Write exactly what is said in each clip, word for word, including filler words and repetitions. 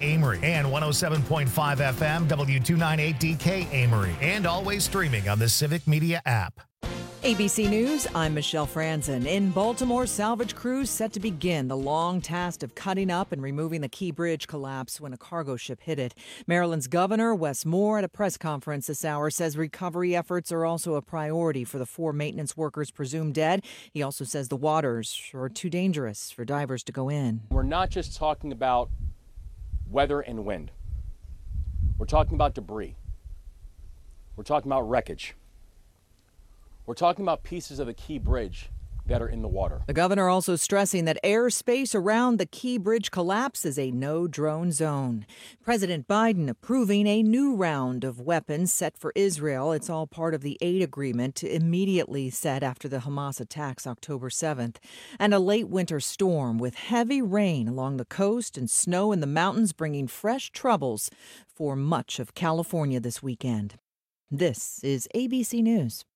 Amory, and one oh seven point five F M W two ninety-eight D K Amory, and always streaming on the Civic Media app. A B C News, I'm Michelle Franzen. In Baltimore, salvage crews set to begin the long task of cutting up and removing the Key Bridge collapse when a cargo ship hit it. Maryland's Governor Wes Moore at a press conference this hour says recovery efforts are also a priority for the four maintenance workers presumed dead. He also says the waters are too dangerous for divers to go in. We're not just talking about weather and wind. We're talking about debris. We're talking about wreckage. We're talking about pieces of the Key Bridge that are in the water. The governor also stressing that airspace around the Key Bridge collapse is a no-drone zone. President Biden approving a new round of weapons set for Israel. It's all part of the aid agreement immediately set after the Hamas attacks October seventh. And a late winter storm with heavy rain along the coast and snow in the mountains bringing fresh troubles for much of California this weekend. This is A B C News.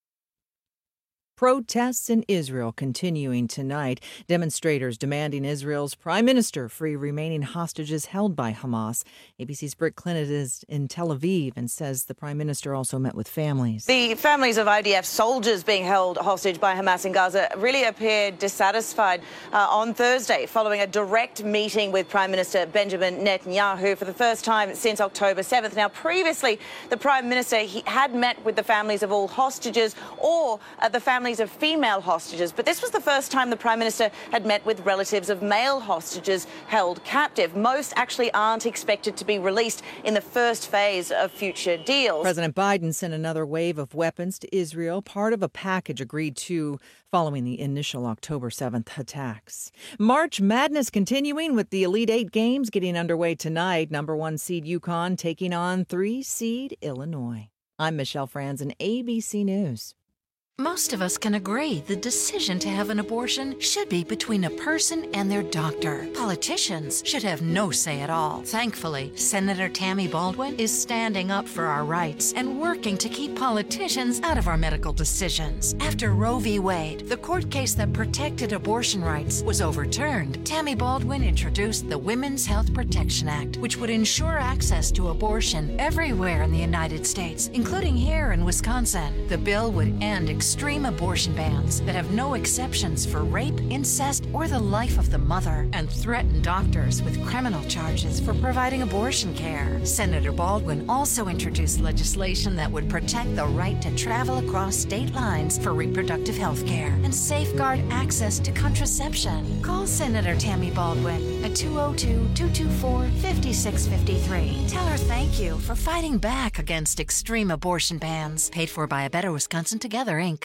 Protests in Israel continuing tonight. Demonstrators demanding Israel's prime minister free remaining hostages held by Hamas. A B C's Britt Clinton is in Tel Aviv and says the prime minister also met with families. The families of I D F soldiers being held hostage by Hamas in Gaza really appeared dissatisfied uh, on Thursday following a direct meeting with Prime Minister Benjamin Netanyahu for the first time since October seventh. Now, previously, the prime minister he had met with the families of all hostages or uh, the families of female hostages, but this was the first time the Prime Minister had met with relatives of male hostages held captive. Most actually aren't expected to be released in the first phase of future deals. President Biden sent another wave of weapons to Israel, part of a package agreed to following the initial October seventh attacks. March Madness continuing with the Elite Eight games getting underway tonight. Number one seed UConn taking on three seed Illinois. I'm Michelle Franzen, A B C News. Most of us can agree the decision to have an abortion should be between a person and their doctor. Politicians should have no say at all. Thankfully, Senator Tammy Baldwin is standing up for our rights and working to keep politicians out of our medical decisions. After Roe v. Wade, the court case that protected abortion rights, was overturned, Tammy Baldwin introduced the Women's Health Protection Act, which would ensure access to abortion everywhere in the United States, including here in Wisconsin. The bill would end extreme abortion bans that have no exceptions for rape, incest, or the life of the mother, and threaten doctors with criminal charges for providing abortion care. Senator Baldwin also introduced legislation that would protect the right to travel across state lines for reproductive health care and safeguard access to contraception. Call Senator Tammy Baldwin at two oh two, two two four, five six five three. Tell her thank you for fighting back against extreme abortion bans. Paid for by A Better Wisconsin Together, Incorporated.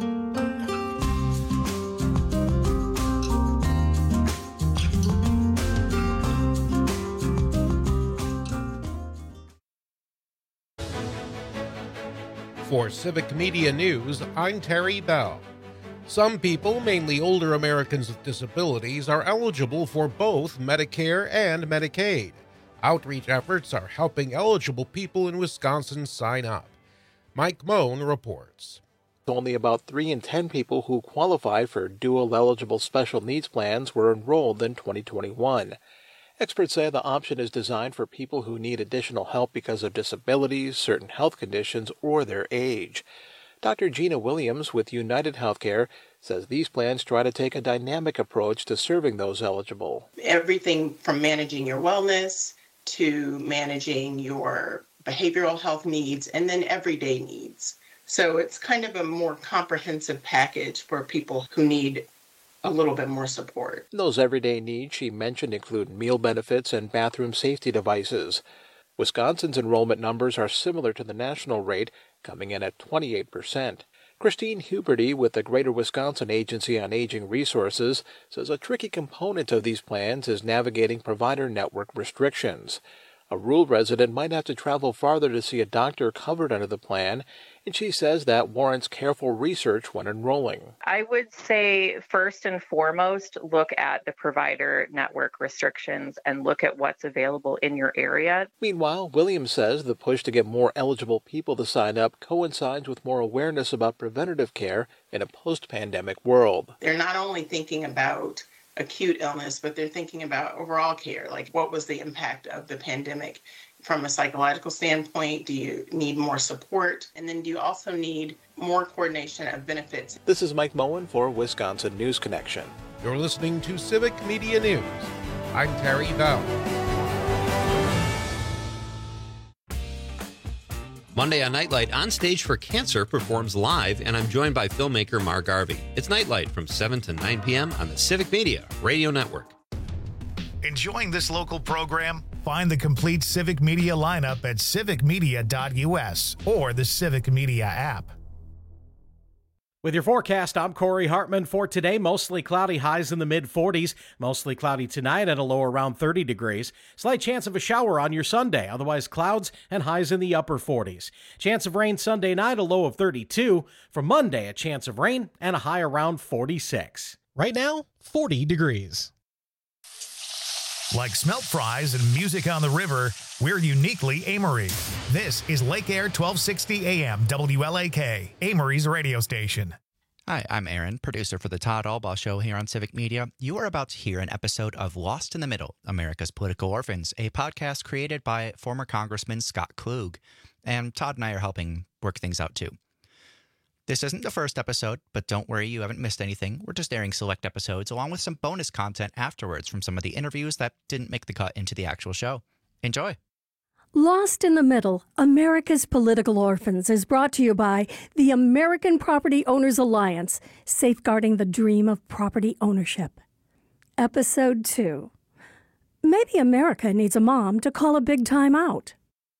For Civic Media News, I'm Terry Bell. Some people, mainly older Americans with disabilities, are eligible for both Medicare and Medicaid. Outreach efforts are helping eligible people in Wisconsin sign up. Mike Moan reports. Only about three in ten people who qualified for dual-eligible special needs plans were enrolled in twenty twenty-one. Experts say the option is designed for people who need additional help because of disabilities, certain health conditions, or their age. Doctor Gina Williams with United Healthcare says these plans try to take a dynamic approach to serving those eligible. Everything from managing your wellness to managing your behavioral health needs and then everyday needs. So it's kind of a more comprehensive package for people who need a little bit more support. Those everyday needs she mentioned include meal benefits and bathroom safety devices. Wisconsin's enrollment numbers are similar to the national rate, coming in at twenty-eight percent. Christine Huberty with the Greater Wisconsin Agency on Aging Resources says a tricky component of these plans is navigating provider network restrictions. A rural resident might have to travel farther to see a doctor covered under the plan, and she says that warrants careful research when enrolling. I would say first and foremost, look at the provider network restrictions and look at what's available in your area. Meanwhile, Williams says the push to get more eligible people to sign up coincides with more awareness about preventative care in a post-pandemic world. They're not only thinking about acute illness, but they're thinking about overall care. Like, what was the impact of the pandemic from a psychological standpoint? Do you need more support? And then do you also need more coordination of benefits? This is Mike Moen for Wisconsin News Connection. You're listening to Civic Media News. I'm Terry Bell. Monday on Nightlight, On Stage for Cancer performs live, and I'm joined by filmmaker Mark Garvey. It's Nightlight from seven to nine p.m. on the Civic Media Radio Network. Enjoying this local program? Find the complete Civic Media lineup at civic media dot u s or the Civic Media app. With your forecast, I'm Corey Hartman. For today, mostly cloudy, highs in the mid forties. Mostly cloudy tonight at a low around thirty degrees. Slight chance of a shower on your Sunday. Otherwise, clouds and highs in the upper forties. Chance of rain Sunday night, a low of thirty-two. For Monday, a chance of rain and a high around forty-six. Right now, forty degrees. Like smelt fries and music on the river, we're uniquely Amory. This is Lake Air twelve sixty A M W L A K, Amory's radio station. Hi, I'm Aaron, producer for the Todd Albaugh Show here on Civic Media. You are about to hear an episode of Lost in the Middle, America's Political Orphans, a podcast created by former Congressman Scott Klug. And Todd and I are helping work things out too. This isn't the first episode, but don't worry, you haven't missed anything. We're just airing select episodes along with some bonus content afterwards from some of the interviews that didn't make the cut into the actual show. Enjoy. Lost in the Middle, America's Political Orphans is brought to you by the American Property Owners Alliance, safeguarding the dream of property ownership. Episode two. Maybe America needs a mom to call a big time out.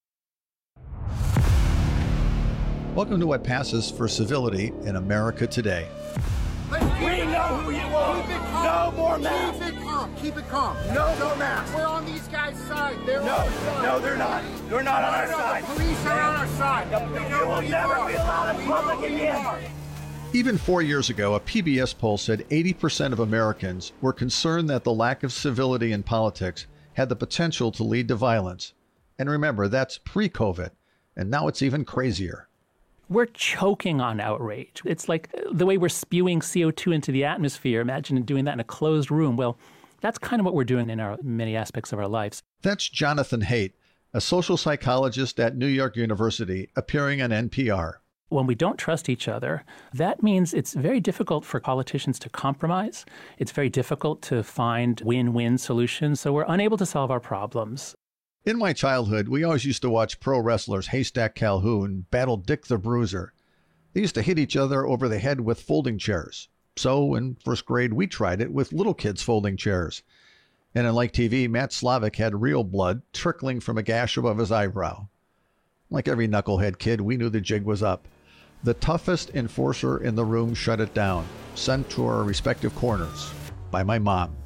Welcome to what passes for civility in America today. We know who you are. No more masks. Keep it calm. Keep it calm. No more masks. We're on these guys' side. They're no, on our side. No, they're not. They're not on our side. The police are on our side. You will never be allowed in public again. Even four years ago, a P B S poll said eighty percent of Americans were concerned that the lack of civility in politics had the potential to lead to violence. And remember, that's pre-COVID. And now it's even crazier. We're choking on outrage. It's like the way we're spewing C O two into the atmosphere. Imagine doing that in a closed room. Well, that's kind of what we're doing in our many aspects of our lives. That's Jonathan Haidt, a social psychologist at New York University, appearing on N P R. When we don't trust each other, that means it's very difficult for politicians to compromise. It's very difficult to find win-win solutions. So we're unable to solve our problems. In my childhood, we always used to watch pro wrestlers Haystack Calhoun battle Dick the Bruiser. They used to hit each other over the head with folding chairs. So in first grade, we tried it with little kids' folding chairs. And in Like T V, Matt Slavic had real blood trickling from a gash above his eyebrow. Like every knucklehead kid, we knew the jig was up. The toughest enforcer in the room shut it down, sent to our respective corners by my mom.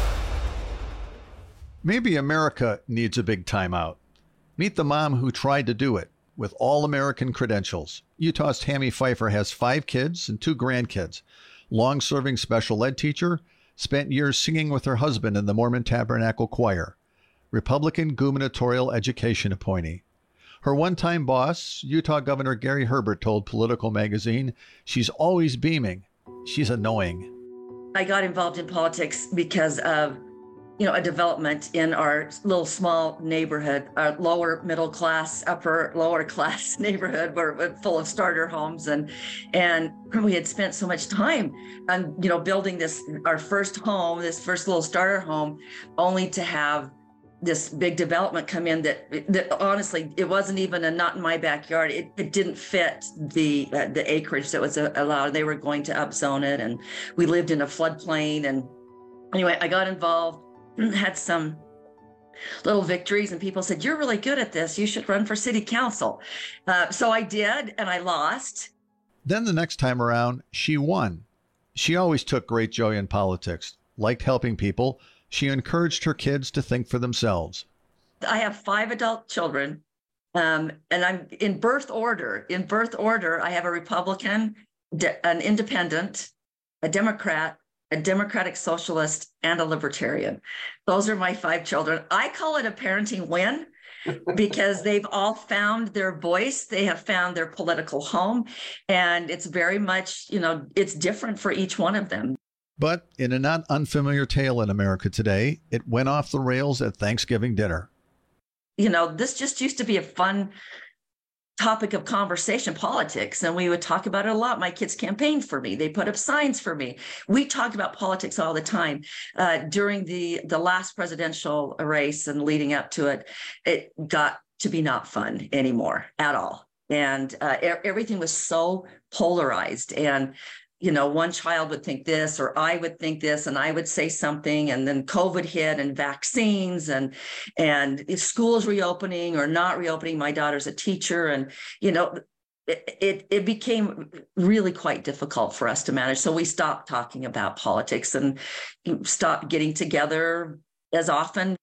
Maybe America needs a big timeout. Meet the mom who tried to do it with all-American credentials. Utah's Tammy Pfeiffer has five kids and two grandkids. Long-serving special ed teacher, spent years singing with her husband in the Mormon Tabernacle Choir. Republican gubernatorial education appointee. Her one-time boss, Utah Governor Gary Herbert, told Political Magazine, she's always beaming. She's annoying. I got involved in politics because of you know, a development in our little small neighborhood, our lower middle class, upper lower class neighborhood, where full of starter homes, and and we had spent so much time on you know building this our first home, this first little starter home, only to have this big development come in that that honestly it wasn't even a not in my backyard. It, it didn't fit the uh, the acreage that was allowed. They were going to upzone it, and we lived in a floodplain. And anyway, I got involved. Had some little victories, and people said, you're really good at this. You should run for city council. Uh, so I did, and I lost. Then the next time around, she won. She always took great joy in politics, liked helping people. She encouraged her kids to think for themselves. I have five adult children, um, and I'm in birth order. In birth order, I have a Republican, an independent, a Democrat, a Democratic Socialist, and a Libertarian. Those are my five children. I call it a parenting win because they've all found their voice. They have found their political home. And it's very much, you know, it's different for each one of them. But in a not unfamiliar tale in America today, it went off the rails at Thanksgiving dinner. You know, this just used to be a fun topic of conversation, politics, and we would talk about it a lot. My kids campaigned for me. They put up signs for me. We talked about politics all the time. Uh, during the, the last presidential race and leading up to it, it got to be not fun anymore at all. And uh, everything was so polarized. And you know, one child would think this, or I would think this, and I would say something, and then COVID hit, and vaccines, and and if schools reopening or not reopening. My daughter's a teacher, and you know, it, it it became really quite difficult for us to manage. So we stopped talking about politics and stopped getting together as often.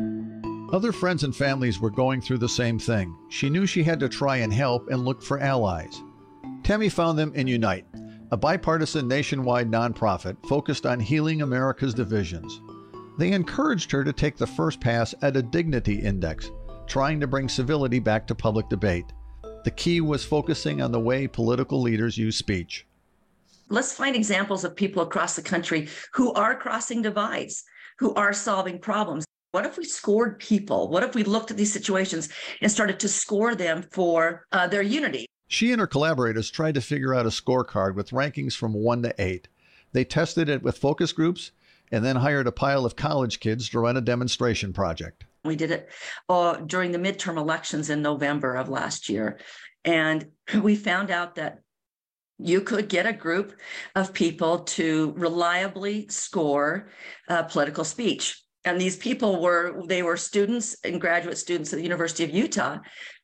Other friends and families were going through the same thing. She knew she had to try and help and look for allies. Tammy found them in Unite, a bipartisan nationwide nonprofit focused on healing America's divisions. They encouraged her to take the first pass at a dignity index, trying to bring civility back to public debate. The key was focusing on the way political leaders use speech. Let's find examples of people across the country who are crossing divides, who are solving problems. What if we scored people? What if we looked at these situations and started to score them for uh, their unity? She and her collaborators tried to figure out a scorecard with rankings from one to eight. They tested it with focus groups and then hired a pile of college kids to run a demonstration project. We did it uh, during the midterm elections in November of last year. And we found out that you could get a group of people to reliably score uh, political speech. And these people were, they were students and graduate students at the University of Utah,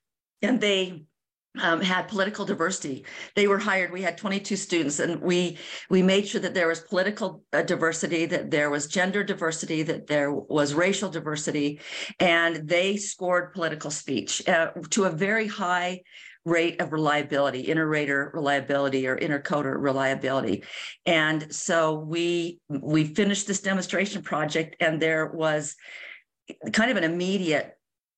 and they Um, had political diversity. They were hired. We had twenty-two students, and we we made sure that there was political uh, diversity, that there was gender diversity, that there was racial diversity, and they scored political speech uh, to a very high rate of reliability, inter-rater reliability or inter-coder reliability. And so we we finished this demonstration project, and there was kind of an immediate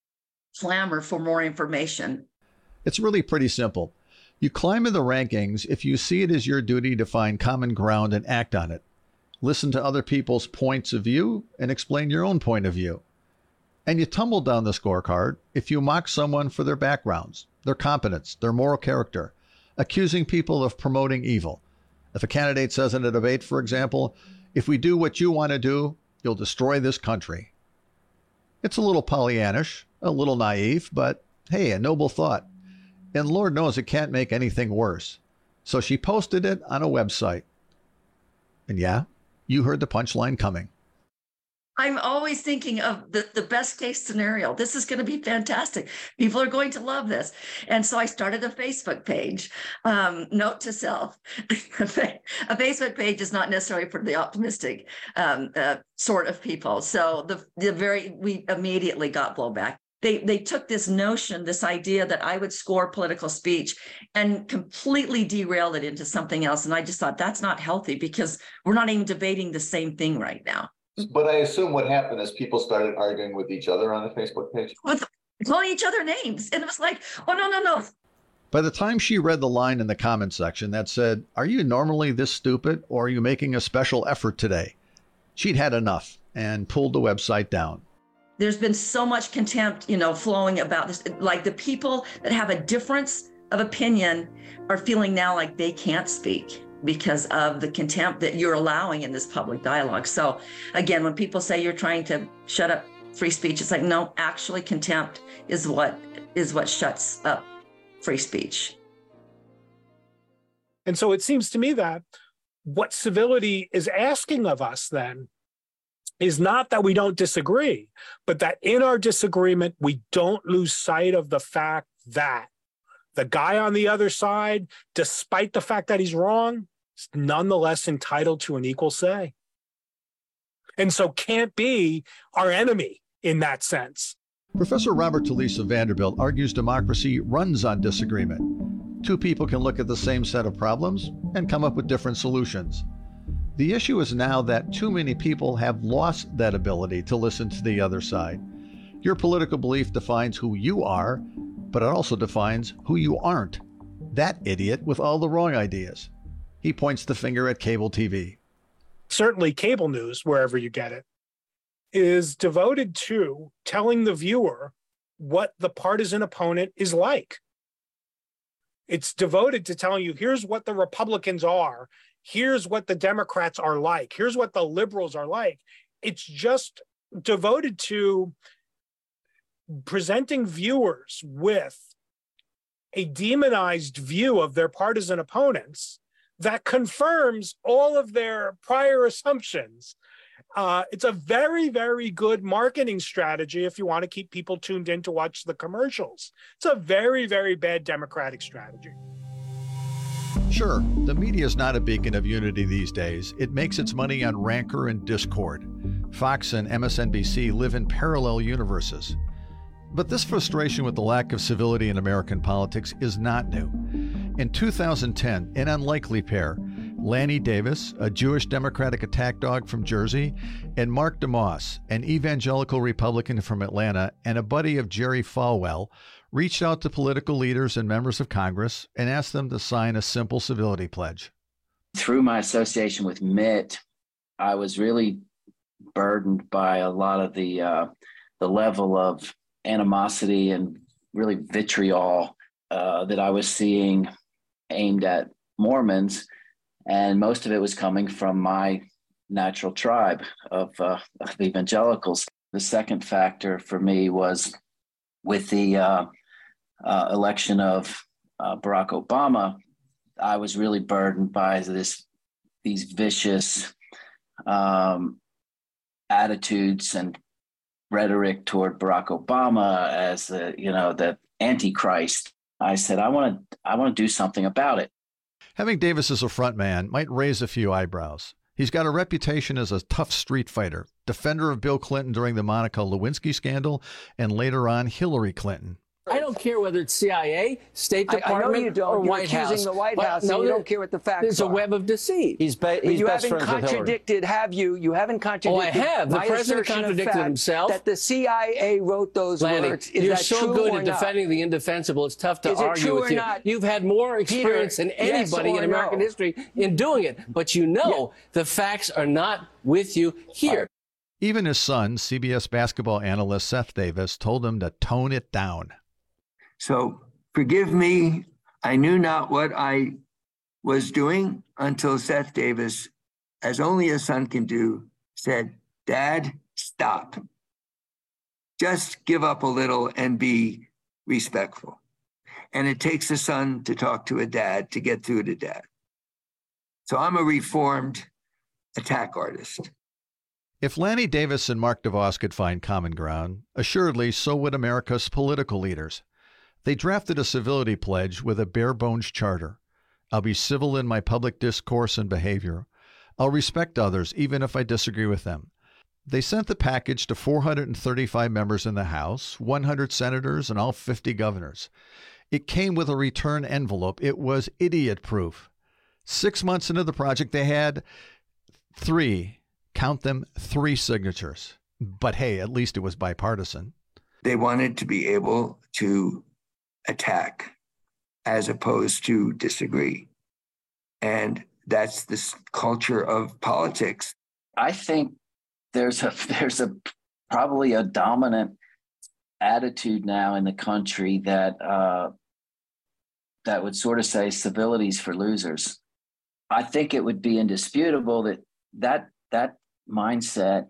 clamor for more information. It's really pretty simple. You climb in the rankings if you see it as your duty to find common ground and act on it. Listen to other people's points of view and explain your own point of view. And you tumble down the scorecard if you mock someone for their backgrounds, their competence, their moral character, accusing people of promoting evil. If a candidate says in a debate, for example, if we do what you want to do, you'll destroy this country. It's a little Pollyannish, a little naive, but hey, a noble thought. And Lord knows it can't make anything worse. So she posted it on a website. And yeah, you heard the punchline coming. I'm always thinking of the, the best case scenario. This is going to be fantastic. People are going to love this. And so I started a Facebook page. Um, note to self, a Facebook page is not necessarily for the optimistic um, uh, sort of people. So the, the very, we immediately got blowback. They they took this notion, this idea that I would score political speech and completely derailed it into something else. And I just thought that's not healthy because we're not even debating the same thing right now. But I assume what happened is people started arguing with each other on the Facebook page. With calling each other names. And it was like, oh, no, no, no. By the time she read the line in the comment section that said, "Are you normally this stupid, or are you making a special effort today?" she'd had enough and pulled the website down. There's been so much contempt, you know, flowing about this. Like the people that have a difference of opinion are feeling now like they can't speak because of the contempt that you're allowing in this public dialogue. So again, when people say you're trying to shut up free speech, it's like, no, actually contempt is what is what shuts up free speech. And so it seems to me that what civility is asking of us then is not that we don't disagree, but that in our disagreement, we don't lose sight of the fact that the guy on the other side, despite the fact that he's wrong, is nonetheless entitled to an equal say. And so can't be our enemy in that sense. Professor Robert Talisse of Vanderbilt argues democracy runs on disagreement. Two people can look at the same set of problems and come up with different solutions. The issue is now that too many people have lost that ability to listen to the other side. Your political belief defines who you are, but it also defines who you aren't. That idiot with all the wrong ideas. He points the finger at cable T V. certainly cable news, wherever you get it, is devoted to telling the viewer what the partisan opponent is like. It's devoted to telling you, here's what the Republicans are, here's what the Democrats are like, here's what the liberals are like. It's just devoted to presenting viewers with a demonized view of their partisan opponents that confirms all of their prior assumptions. Uh, it's a very, very good marketing strategy if you want to keep people tuned in to watch the commercials. It's a very, very bad Democratic strategy. Sure, the media is not a beacon of unity these days. It makes its money on rancor and discord. Fox and M S N B C live in parallel universes. But this frustration with the lack of civility in American politics is not new. In two thousand ten, an unlikely pair, Lanny Davis, a Jewish Democratic attack dog from Jersey, and Mark DeMoss, an evangelical Republican from Atlanta and a buddy of Jerry Falwell, reached out to political leaders and members of Congress and asked them to sign a simple civility pledge. Through my association with Mitt, I was really burdened by a lot of the uh, the level of animosity and really vitriol uh, that I was seeing aimed at Mormons. And most of it was coming from my natural tribe of, uh, of evangelicals. The second factor for me was with the uh, uh, election of uh, Barack Obama, I was really burdened by this these vicious um, attitudes and rhetoric toward Barack Obama as the, you know, the Antichrist. I said, I want to I want to do something about it. Having Davis as a front man might raise a few eyebrows. He's got a reputation as a tough street fighter, defender of Bill Clinton during the Monica Lewinsky scandal, and later on Hillary Clinton. I don't care whether it's C I A, State Department, I, I know you don't. or You're White accusing House. the White But House, no, and you don't care what the facts there's are. There's a web of deceit. He's, be, he's you best haven't friends contradicted, have you? You haven't contradicted. Oh, I have. The my president assertion contradicted of fact himself. That the C I A wrote those Lanny, words. Is you're that so true good or at not? defending the indefensible. It's tough to Is it argue true with or you. not? You've had more experience Peter, than anybody yes in American no? history in doing it. But you know yeah. the facts are not with you here. Even his son, C B S basketball analyst Seth Davis, told him to tone it down. So forgive me. I knew not what I was doing until Seth Davis, as only a son can do, said, Dad, stop. Just give up a little and be respectful. And it takes a son to talk to a dad to get through to dad. So I'm a reformed attack artist. If Lanny Davis and Mark DeVos could find common ground, assuredly so would America's political leaders. They drafted a civility pledge with a bare-bones charter. I'll be civil in my public discourse and behavior. I'll respect others, even if I disagree with them. They sent the package to four hundred thirty-five members in the House, one hundred senators, and all fifty governors. It came with a return envelope. It was idiot-proof. Six months into the project, they had three, count them, three signatures. But hey, at least it was bipartisan. They wanted to be able to attack as opposed to disagree. And that's this culture of politics. I think there's a there's a probably a dominant attitude now in the country that uh, that would sort of say civility's for losers. I think it would be indisputable that that that mindset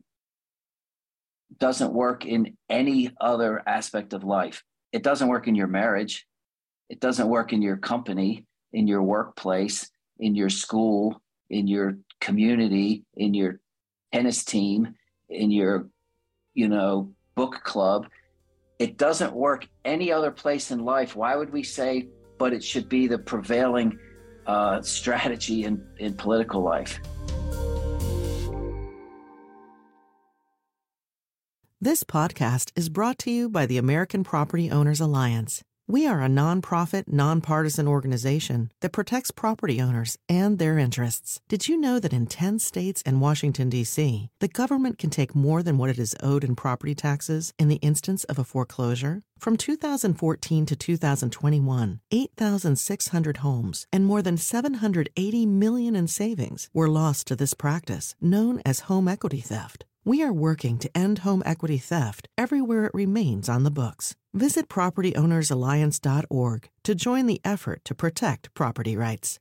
doesn't work in any other aspect of life. It doesn't work in your marriage. It doesn't work in your company, in your workplace, in your school, in your community, in your tennis team, in your, you know, book club. It doesn't work any other place in life. Why would we say, but it should be the prevailing uh, strategy in, in political life? This podcast is brought to you by the American Property Owners Alliance. We are a nonprofit, nonpartisan organization that protects property owners and their interests. Did you know that in ten states and Washington, D C, the government can take more than what it is owed in property taxes in the instance of a foreclosure? From two thousand fourteen to two thousand twenty-one, eight thousand six hundred homes and more than seven hundred eighty million dollars in savings were lost to this practice, known as home equity theft. We are working to end home equity theft everywhere it remains on the books. Visit property owners alliance dot org to join the effort to protect property rights.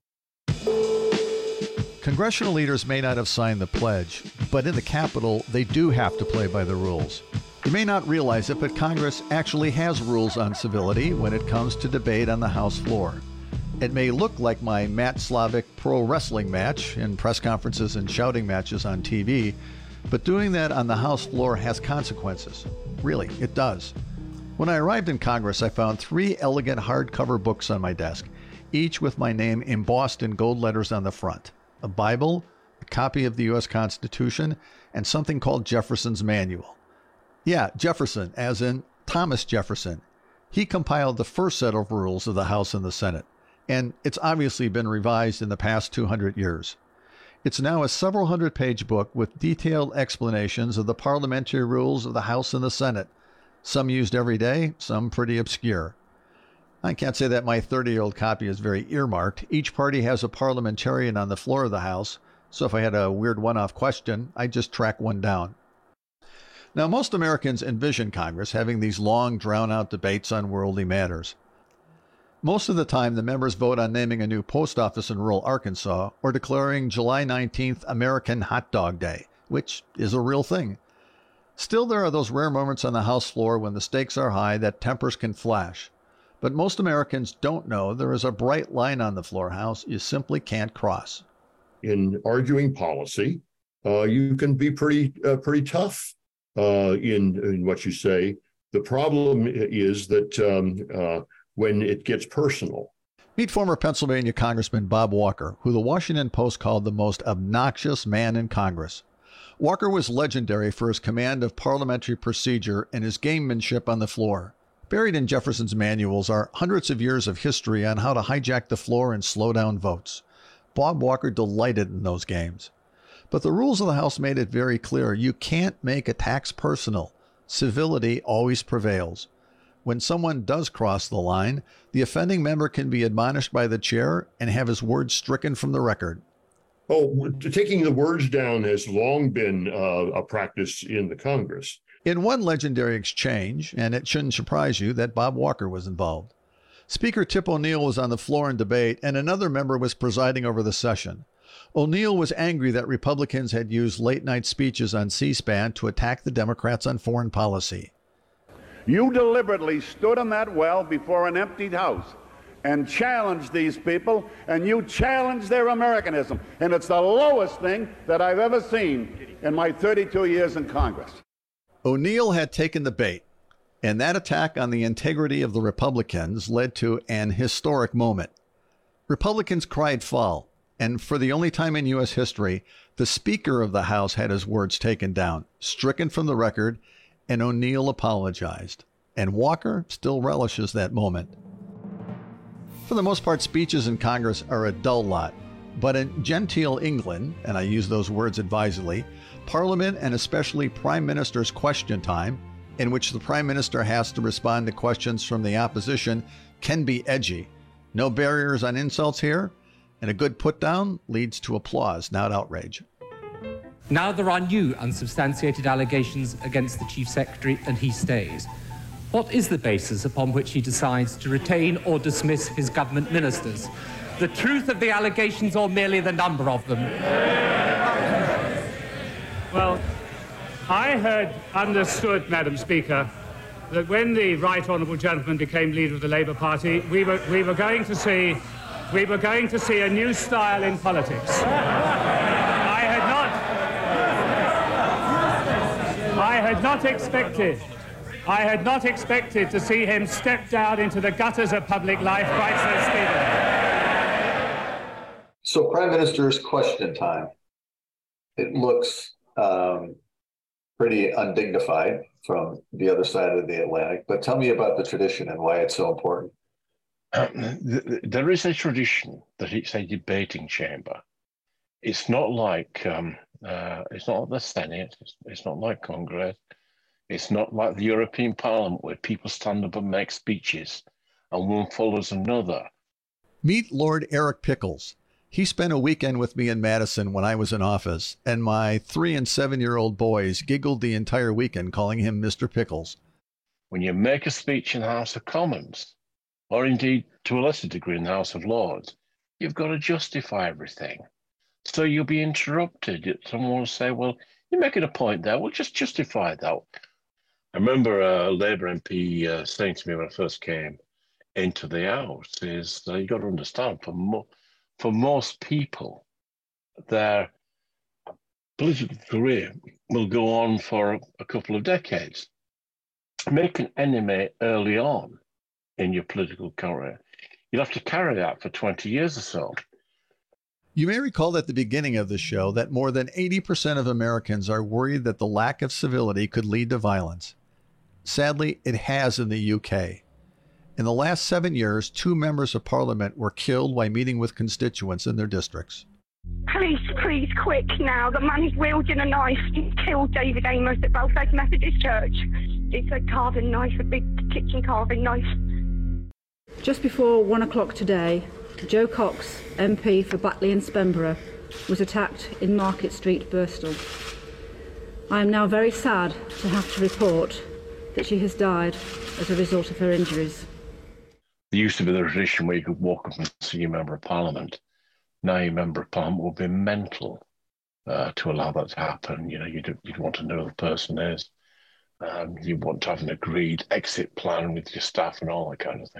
Congressional leaders may not have signed the pledge, but in the Capitol, they do have to play by the rules. You may not realize it, but Congress actually has rules on civility when it comes to debate on the House floor. It may look like my Matt Slavic pro wrestling match in press conferences and shouting matches on T V, but doing that on the House floor has consequences. Really, it does. When I arrived in Congress, I found three elegant hardcover books on my desk, each with my name embossed in gold letters on the front. A Bible, a copy of the U S Constitution, and something called Jefferson's Manual. Yeah, Jefferson, as in Thomas Jefferson. He compiled the first set of rules of the House and the Senate, and it's obviously been revised in the past two hundred years. It's now a several hundred page book with detailed explanations of the parliamentary rules of the House and the Senate, some used every day, some pretty obscure. I can't say that my thirty-year-old copy is very earmarked. Each party has a parliamentarian on the floor of the House, so if I had a weird one-off question, I'd just track one down. Now, most Americans envision Congress having these long, drawn-out debates on worldly matters. Most of the time, the members vote on naming a new post office in rural Arkansas or declaring July nineteenth American Hot Dog Day, which is a real thing. Still, there are those rare moments on the House floor when the stakes are high that tempers can flash. But most Americans don't know there is a bright line on the floor, House, you simply can't cross. In arguing policy, uh, you can be pretty uh, pretty tough uh, in, in what you say. The problem is that um, uh, when it gets personal. Meet former Pennsylvania Congressman Bob Walker, who the Washington Post called the most obnoxious man in Congress. Walker was legendary for his command of parliamentary procedure and his gamemanship on the floor. Buried in Jefferson's manuals are hundreds of years of history on how to hijack the floor and slow down votes. Bob Walker delighted in those games. But the rules of the House made it very clear you can't make attacks personal. Civility always prevails. When someone does cross the line, the offending member can be admonished by the chair and have his words stricken from the record. Oh, taking the words down has long been uh, a practice in the Congress. In one legendary exchange, and it shouldn't surprise you that Bob Walker was involved. Speaker Tip O'Neill was on the floor in debate, and another member was presiding over the session. O'Neill was angry that Republicans had used late-night speeches on C-SPAN to attack the Democrats on foreign policy. You deliberately stood in that well before an emptied house and challenged these people, and you challenged their Americanism. And it's the lowest thing that I've ever seen in my thirty-two years in Congress. O'Neill had taken the bait, and that attack on the integrity of the Republicans led to an historic moment. Republicans cried foul, and for the only time in U S history, the Speaker of the House had his words taken down, stricken from the record, and O'Neill apologized. And Walker still relishes that moment. For the most part, speeches in Congress are a dull lot. But in genteel England, and I use those words advisedly, Parliament and especially Prime Minister's question time, in which the Prime Minister has to respond to questions from the opposition, can be edgy. No barriers on insults here, and a good put-down leads to applause, not outrage. Now there are new unsubstantiated allegations against the Chief Secretary, and he stays. What is the basis upon which he decides to retain or dismiss his government ministers? The truth of the allegations or merely the number of them? Well, I had understood, Madam Speaker, that when the right honourable gentleman became leader of the Labour Party, we were, we were going to see we were going to see a new style in politics. I had not I had not expected I had not expected to see him step down into the gutters of public life quite so speedily. So Prime Minister's question time. It looks um, pretty undignified from the other side of the Atlantic. But tell me about the tradition and why it's so important. Um, there is a tradition that it's a debating chamber. It's not like um, uh, it's not like the Senate. It's, it's not like Congress. It's not like the European Parliament where people stand up and make speeches and one follows another. Meet Lord Eric Pickles. He spent a weekend with me in Madison when I was in office, and my three and seven-year-old boys giggled the entire weekend calling him Mister Pickles. When you make a speech in the House of Commons, or indeed to a lesser degree in the House of Lords, you've got to justify everything. So you'll be interrupted. Someone will say, well, you're making a point there. Well, just justify that. I remember a Labour M P uh, saying to me when I first came into the House is uh, you got to understand, for, mo- for most people, their political career will go on for a, a couple of decades. Make an enemy early on in your political career, you'll have to carry that for twenty years or so. You may recall at the beginning of the show that more than eighty percent of Americans are worried that the lack of civility could lead to violence. Sadly, it has in the U K. In the last seven years, two members of parliament were killed while meeting with constituents in their districts. Police, please, quick now. The man is wielding a knife. He killed David Amos at Belfast Methodist Church. It's a carving knife, a big kitchen carving knife. Just before one o'clock today, Joe Cox, M P for Batley and Spenborough, was attacked in Market Street, Birstall. I am now very sad to have to report that she has died as a result of her injuries. There used to be the tradition where you could walk up and see a member of parliament. Now your member of parliament will be mental uh, to allow that to happen. You know, you'd, you'd want to know who the person is. Um, you want to have an agreed exit plan with your staff and all that kind of thing.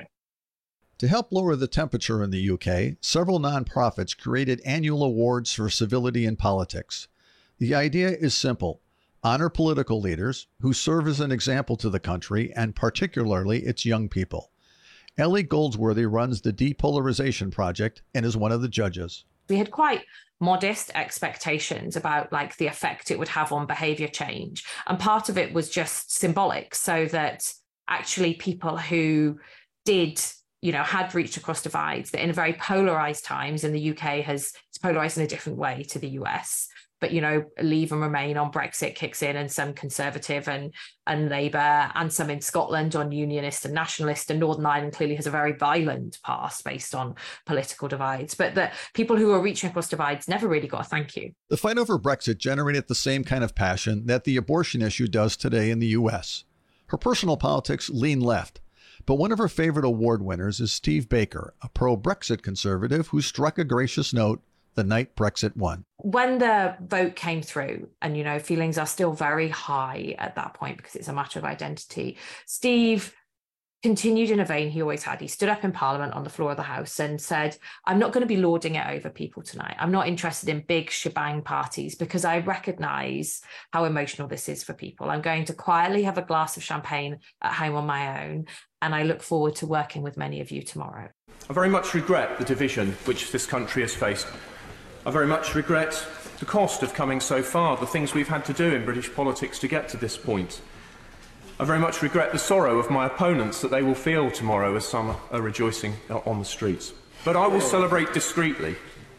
To help lower the temperature in the U K, several nonprofits created annual awards for civility in politics. The idea is simple. Honor political leaders who serve as an example to the country and particularly its young people. Ellie Goldsworthy runs the Depolarization Project and is one of the judges. We had quite modest expectations about like the effect it would have on behavior change. And part of it was just symbolic, so that actually people who did, you know, had reached across divides, that in very polarized times, and the U K has it's polarized in a different way to the U S, but, you know, Leave and Remain on Brexit kicks in, and some Conservative and, and Labour, and some in Scotland on Unionist and Nationalist, and Northern Ireland clearly has a very violent past based on political divides. But the people who are reaching across divides never really got a thank you. The fight over Brexit generated the same kind of passion that the abortion issue does today in the U S. Her personal politics lean left, but one of her favorite award winners is Steve Baker, a pro-Brexit conservative who struck a gracious note the night Brexit won. When the vote came through, and, you know, feelings are still very high at that point because it's a matter of identity, Steve continued in a vein he always had. He stood up in Parliament on the floor of the House and said, I'm not going to be lording it over people tonight. I'm not interested in big shebang parties because I recognise how emotional this is for people. I'm going to quietly have a glass of champagne at home on my own, and I look forward to working with many of you tomorrow. I very much regret the division which this country has faced. I very much regret the cost of coming so far, the things we've had to do in British politics to get to this point. I very much regret the sorrow of my opponents that they will feel tomorrow as some are rejoicing on the streets. But I will celebrate discreetly,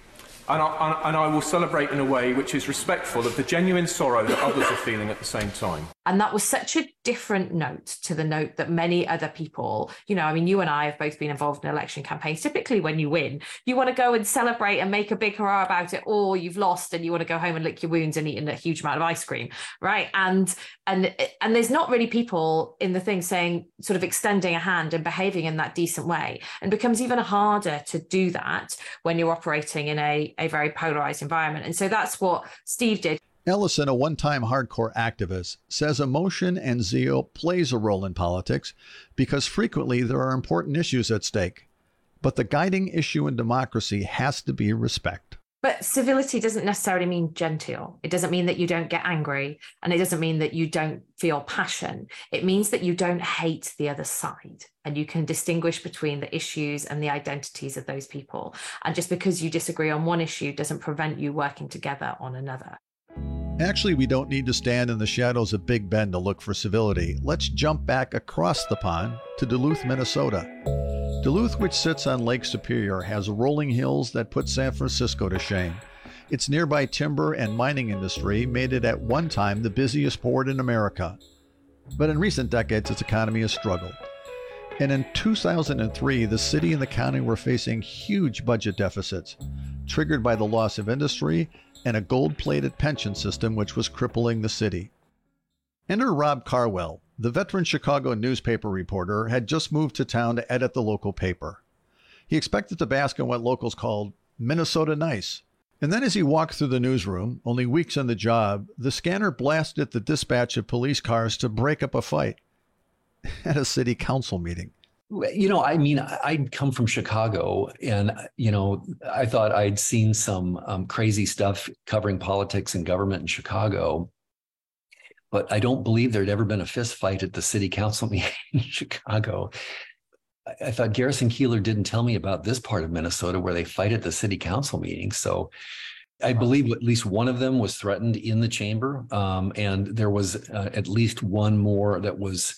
and I, and I will celebrate in a way which is respectful of the genuine sorrow that others are feeling at the same time. And that was such a different note to the note that many other people, you know, I mean, you and I have both been involved in election campaigns. Typically when you win, you want to go and celebrate and make a big hurrah about it, or you've lost and you want to go home and lick your wounds and eat a huge amount of ice cream, right? And and and there's not really people in the thing saying, sort of extending a hand and behaving in that decent way. And it becomes even harder to do that when you're operating in a, a very polarized environment. And so that's what Steve did. Ellison, a one-time hardcore activist, says emotion and zeal plays a role in politics because frequently there are important issues at stake. But the guiding issue in democracy has to be respect. But civility doesn't necessarily mean genteel. It doesn't mean that you don't get angry, and it doesn't mean that you don't feel passion. It means that you don't hate the other side, and you can distinguish between the issues and the identities of those people. And just because you disagree on one issue doesn't prevent you working together on another. Actually, we don't need to stand in the shadows of Big Bend to look for civility. Let's jump back across the pond to Duluth, Minnesota. Duluth, which sits on Lake Superior, has rolling hills that put San Francisco to shame. Its nearby timber and mining industry made it at one time the busiest port in America. But in recent decades, its economy has struggled. And in two thousand three, the city and the county were facing huge budget deficits, triggered by the loss of industry and a gold-plated pension system which was crippling the city. Enter Rob Carwell. The veteran Chicago newspaper reporter had just moved to town to edit the local paper. He expected to bask in what locals called Minnesota nice. And then as he walked through the newsroom, only weeks on the job, the scanner blasted the dispatch of police cars to break up a fight at a city council meeting. You know, I mean, I'd come from Chicago and, you know, I thought I'd seen some um, crazy stuff covering politics and government in Chicago. But I don't believe there'd ever been a fist fight at the city council meeting in Chicago. I thought Garrison Keillor didn't tell me about this part of Minnesota where they fight at the city council meeting. So I believe at least one of them was threatened in the chamber. Um, and there was uh, at least one more that was,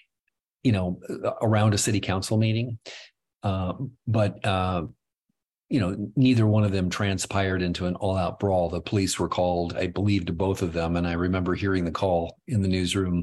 you know, around a city council meeting. Uh, but, uh, you know, neither one of them transpired into an all-out brawl. The police were called, I believe, to both of them. And I remember hearing the call in the newsroom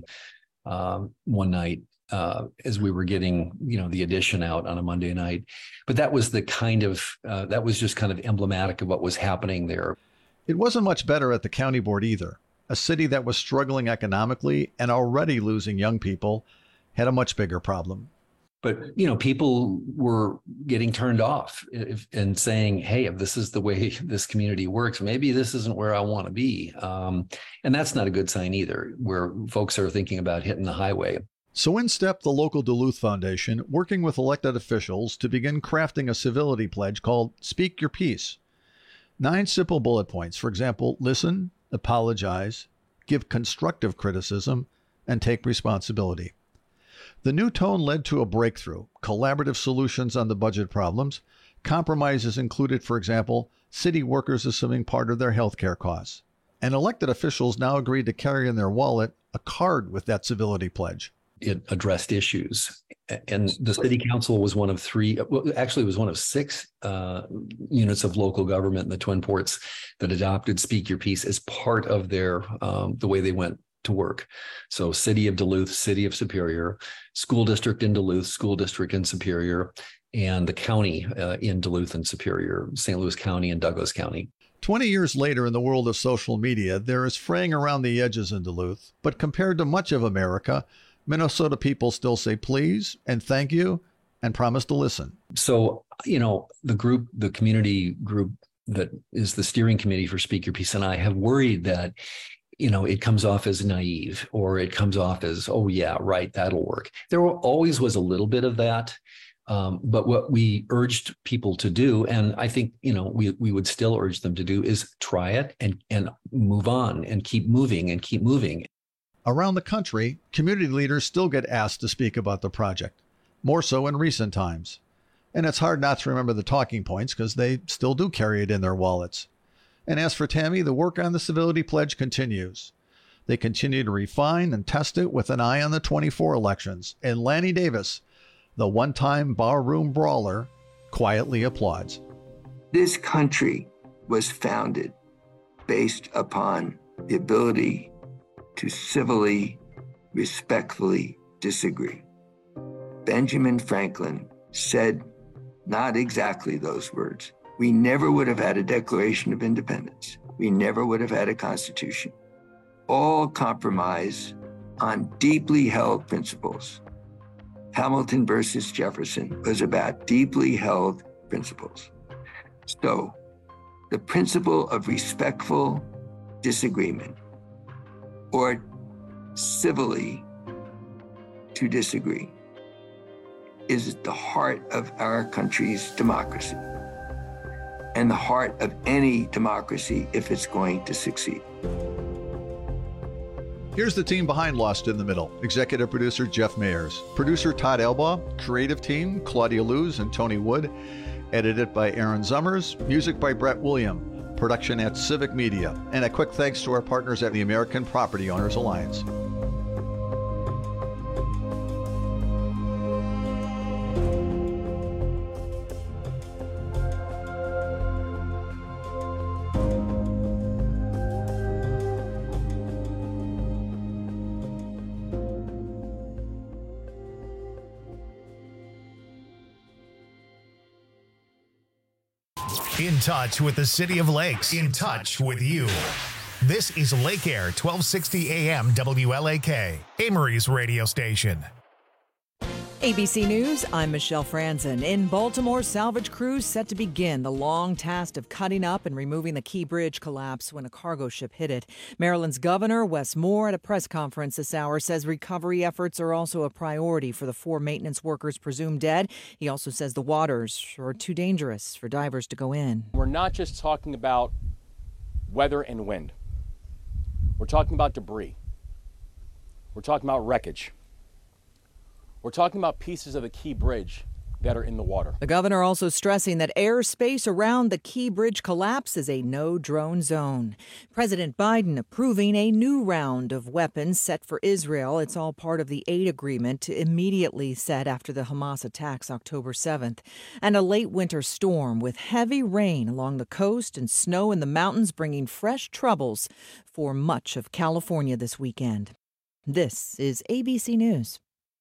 uh, one night. Uh, as we were getting, you know, the edition out on a Monday night. But that was the kind of, uh, that was just kind of emblematic of what was happening there. It wasn't much better at the county board either. A city that was struggling economically and already losing young people had a much bigger problem. But, you know, people were getting turned off if, and saying, hey, if this is the way this community works, maybe this isn't where I want to be. Um, and that's not a good sign either, where folks are thinking about hitting the highway. So in stepped the local Duluth Foundation, working with elected officials to begin crafting a civility pledge called Speak Your Piece. Nine simple bullet points. For example, listen, apologize, give constructive criticism, and take responsibility. The new tone led to a breakthrough, collaborative solutions on the budget problems. Compromises included, for example, city workers assuming part of their health care costs. And elected officials now agreed to carry in their wallet a card with that civility pledge. It addressed issues. And the city council was one of three, well, actually it was one of six uh, units of local government in the Twin Ports that adopted Speak Your Piece as part of their, um, the way they went to work. So City of Duluth, City of Superior, School District in Duluth, School District in Superior, and the county uh, in Duluth and Superior, Saint Louis County and Douglas County. twenty years later in the world of social media, there is fraying around the edges in Duluth, but compared to much of America, Minnesota people still say please and thank you and promise to listen. So, you know, the group, the community group that is the steering committee for Speak Your Piece and I have worried that, you know, it comes off as naive or it comes off as, oh, yeah, right, that'll work. There always was a little bit of that. Um, but what we urged people to do, and I think, you know, we we would still urge them to do, is try it and and move on and keep moving and keep moving. Around the country, community leaders still get asked to speak about the project, more so in recent times. And it's hard not to remember the talking points because they still do carry it in their wallets. And as for Tammy, the work on the civility pledge continues. They continue to refine and test it with an eye on the twenty-four elections. And Lanny Davis, the one-time barroom brawler, quietly applauds. This country was founded based upon the ability to civilly, respectfully disagree. Benjamin Franklin said not exactly those words. We never would have had a Declaration of Independence. We never would have had a Constitution. All compromise on deeply held principles. Hamilton versus Jefferson was about deeply held principles. So the principle of respectful disagreement, or civilly to disagree, is at the heart of our country's democracy and the heart of any democracy if it's going to succeed. Here's the team behind Lost in the Middle. Executive producer Jeff Mayers. Producer Todd Elbaugh. Creative team Claudia Luz and Tony Wood. Edited by Aaron Zummers. Music by Brett William. production at Civic Media. And a quick thanks to our partners at the American Property Owners Alliance. In touch with the City of Lakes. In touch with you. This is Lake Air, twelve sixty A M W L A K, Amory's radio station. A B C News, I'm Michelle Franzen. In Baltimore, salvage crews set to begin the long task of cutting up and removing the Key Bridge collapse when a cargo ship hit it. Maryland's Governor Wes Moore at a press conference this hour says recovery efforts are also a priority for the four maintenance workers presumed dead. He also says the waters are too dangerous for divers to go in. We're not just talking about weather and wind. We're talking about debris. We're talking about wreckage. We're talking about pieces of the Key Bridge that are in the water. The governor also stressing that airspace around the Key Bridge collapse is a no-drone zone. President Biden approving a new round of weapons set for Israel. It's all part of the aid agreement immediately set after the Hamas attacks October seventh. And a late winter storm with heavy rain along the coast and snow in the mountains bringing fresh troubles for much of California this weekend. This is A B C News.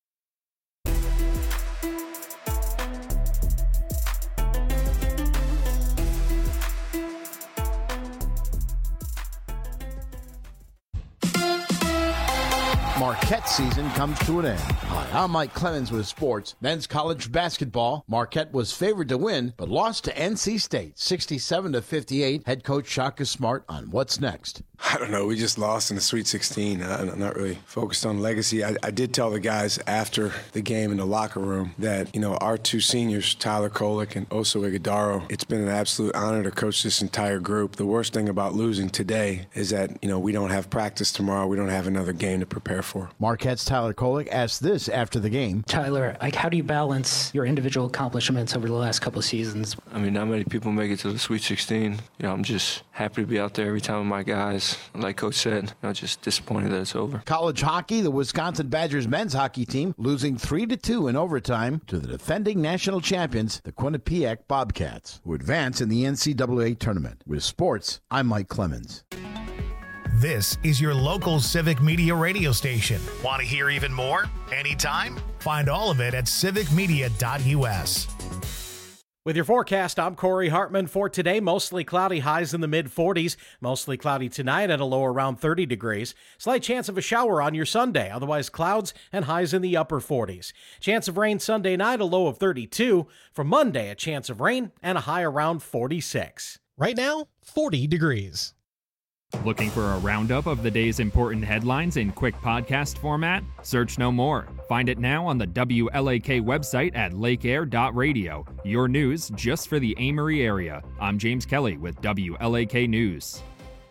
Marquette season comes to an end. Hi, I'm Mike Clemens with sports. Men's college basketball. Marquette was favored to win, but lost to N C State, sixty-seven to fifty-eight. Head coach Shaka Smart on what's next. I don't know. We just lost in the Sweet sixteen. I'm not really focused on legacy. I, I did tell the guys after the game in the locker room that, you know, our two seniors, Tyler Kolek and Oso Ighodaro, it's been an absolute honor to coach this entire group. The worst thing about losing today is that, you know, we don't have practice tomorrow. We don't have another game to prepare for. Marquette's Tyler Kolek asked this after the game. Tyler, like, how do you balance your individual accomplishments over the last couple of seasons? I mean, not many people make it to the Sweet sixteen. You know, I'm just happy to be out there every time with my guys. Like Coach said, I'm just disappointed that it's over. College hockey, the Wisconsin Badgers men's hockey team losing three to two in overtime to the defending national champions, the Quinnipiac Bobcats, who advance in the N C double A tournament. With sports, I'm Mike Clemens. This is your local Civic Media radio station. Want to hear even more? Anytime? Find all of it at civic media dot U S. With your forecast, I'm Corey Hartman. For today, mostly cloudy, highs in the mid forties. Mostly cloudy tonight at a low around thirty degrees. Slight chance of a shower on your Sunday. Otherwise, clouds and highs in the upper forties. Chance of rain Sunday night, a low of thirty-two. For Monday, a chance of rain and a high around forty-six. Right now, forty degrees. Looking for a roundup of the day's important headlines in quick podcast format? Search no more. Find it now on the W L A K website at lake air dot radio. Your news just for the Amory area. I'm James Kelly with W L A K News.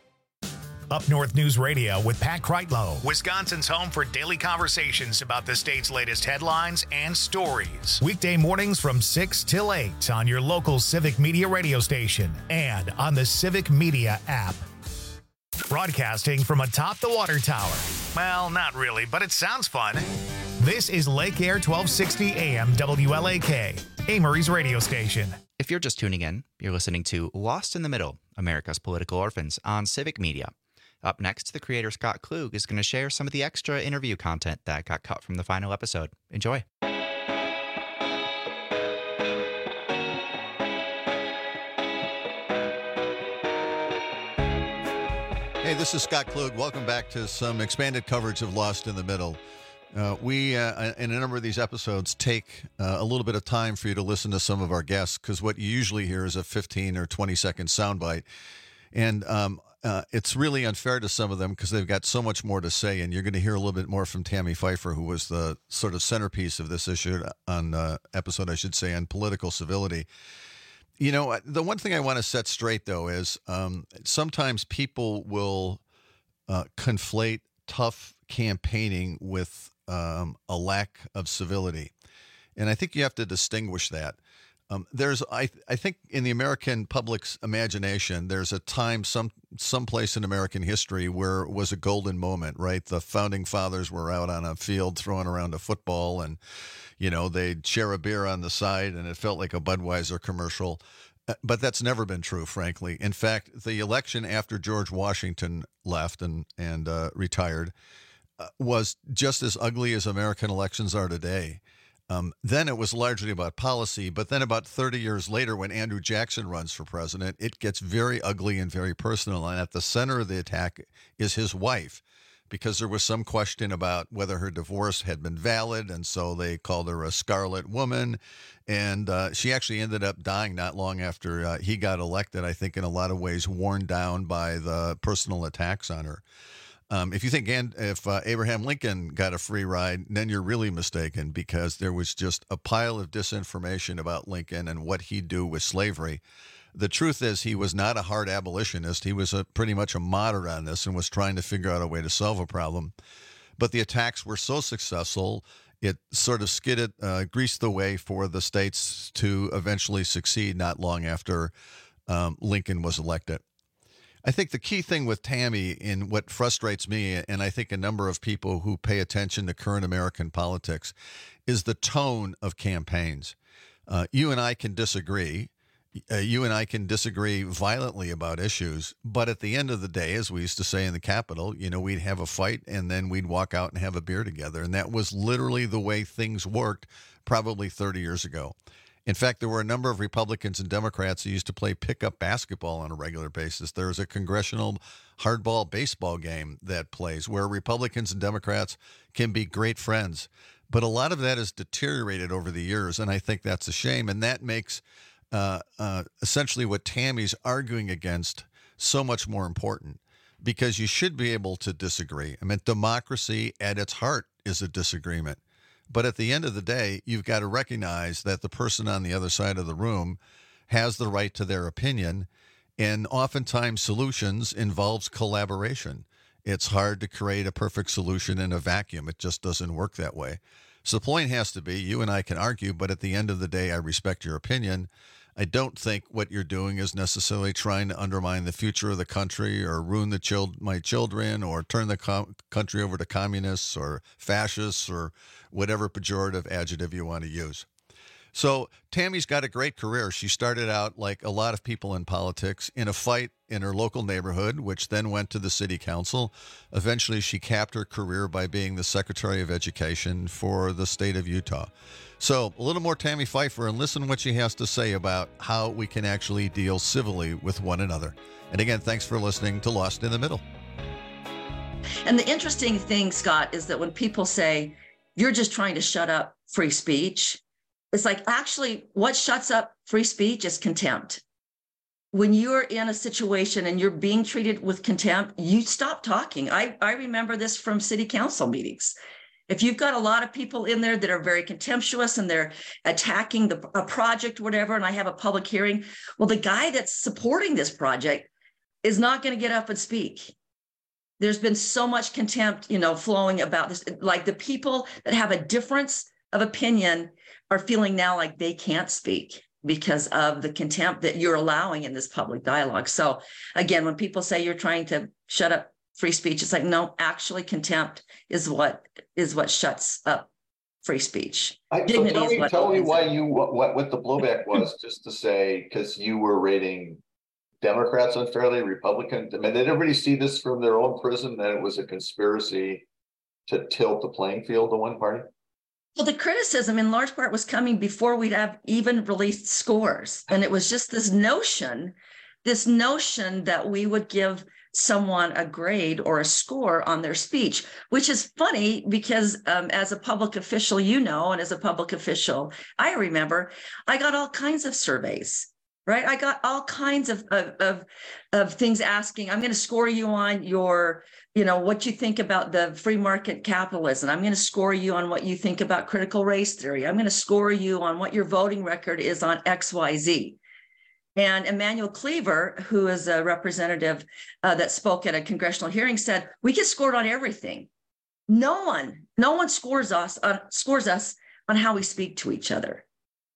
Up North News Radio with Pat Kreitlow, Wisconsin's home for daily conversations about the state's latest headlines and stories. Weekday mornings from six till eight on your local Civic Media radio station and on the Civic Media app. Broadcasting from atop the water tower. Well, not really, but it sounds fun. This is Lake Air twelve sixty A M W L A K, Amory's radio station. If you're just tuning in, you're listening to Lost in the Middle, America's Political Orphans on Civic Media. Up next, the creator Scott Klug is going to share some of the extra interview content that got cut from the final episode. Enjoy. Hey, this is Scott Klug. Welcome back to some expanded coverage of Lost in the Middle. Uh, we, uh, in a number of these episodes, take uh, a little bit of time for you to listen to some of our guests, because what you usually hear is a fifteen or twenty second soundbite. And um, uh, it's really unfair to some of them because they've got so much more to say. And you're going to hear a little bit more from Tammy Pfeiffer, who was the sort of centerpiece of this issue on uh, episode, I should say, on political civility. You know, the one thing I want to set straight, though, is um, sometimes people will uh, conflate tough campaigning with um, a lack of civility. And I think you have to distinguish that. Um, there's, I, I think, in the American public's imagination, there's a time, some, someplace in American history where it was a golden moment, right? The founding fathers were out on a field throwing around a football, and, you know, they'd share a beer on the side, and it felt like a Budweiser commercial. But that's never been true, frankly. In fact, the election after George Washington left and and uh, retired uh, was just as ugly as American elections are today. Um, then it was largely about policy, but then about thirty years later, when Andrew Jackson runs for president, it gets very ugly and very personal. And at the center of the attack is his wife, because there was some question about whether her divorce had been valid, and so they called her a scarlet woman. And uh, she actually ended up dying not long after uh, he got elected, I think in a lot of ways worn down by the personal attacks on her. Um, if you think and if uh, Abraham Lincoln got a free ride, then you're really mistaken, because there was just a pile of disinformation about Lincoln and what he'd do with slavery. The truth is he was not a hard abolitionist. He was a, pretty much a moderate on this and was trying to figure out a way to solve a problem. But the attacks were so successful, it sort of skidded, uh, greased the way for the states to eventually succeed not long after um, Lincoln was elected. I think the key thing with Tammy, in what frustrates me, and I think a number of people who pay attention to current American politics, is the tone of campaigns. Uh, you and I can disagree. Uh, you and I can disagree violently about issues, but at the end of the day, as we used to say in the Capitol, you know, we'd have a fight and then we'd walk out and have a beer together. And that was literally the way things worked probably thirty years ago. In fact, there were a number of Republicans and Democrats who used to play pickup basketball on a regular basis. There's a congressional hardball baseball game that plays where Republicans and Democrats can be great friends. But a lot of that has deteriorated over the years, and I think that's a shame. And that makes uh, uh, essentially what Tammy's arguing against so much more important, because you should be able to disagree. I mean, democracy at its heart is a disagreement. But at the end of the day, you've got to recognize that the person on the other side of the room has the right to their opinion. And oftentimes solutions involves collaboration. It's hard to create a perfect solution in a vacuum. It just doesn't work that way. So the point has to be, you and I can argue, but at the end of the day, I respect your opinion. I don't think what you're doing is necessarily trying to undermine the future of the country or ruin the chil- my children or turn the com- country over to communists or fascists or whatever pejorative adjective you want to use. So Tammy's got a great career. She started out, like a lot of people in politics, in a fight in her local neighborhood, which then went to the city council. Eventually, she capped her career by being the Secretary of Education for the state of Utah. So a little more Tammy Pfeiffer, and listen what she has to say about how we can actually deal civilly with one another. And again, thanks for listening to Lost in the Middle. And the interesting thing, Scott, is that when people say, you're just trying to shut up free speech, it's like, actually, what shuts up free speech is contempt. When you're in a situation and you're being treated with contempt, you stop talking. I, I remember this from city council meetings. If you've got a lot of people in there that are very contemptuous and they're attacking the a project, whatever, and I have a public hearing, well, the guy that's supporting this project is not going to get up and speak. There's been so much contempt, you know, flowing about this. Like the people that have a difference of opinion are feeling now like they can't speak because of the contempt that you're allowing in this public dialogue. So again, when people say you're trying to shut up free speech, it's like, no, actually contempt is what is what shuts up free speech. I, so tell me, tell me why you what, what what the blowback was, just to say, because you were rating Democrats unfairly, Republicans. I mean, did everybody see this from their own prism, that it was a conspiracy to tilt the playing field to one party? Well, the criticism in large part was coming before we'd have even released scores. And it was just this notion, this notion that we would give someone a grade or a score on their speech, which is funny because um, as a public official, you know, and as a public official, I remember I got all kinds of surveys. Right. I got all kinds of, of, of, of things asking, I'm going to score you on your, you know, what you think about the free market capitalism. I'm going to score you on what you think about critical race theory. I'm going to score you on what your voting record is on X Y Z. And Emmanuel Cleaver, who is a representative uh, that spoke at a congressional hearing, said, we get scored on everything. No one, no one scores us on, scores us on how we speak to each other.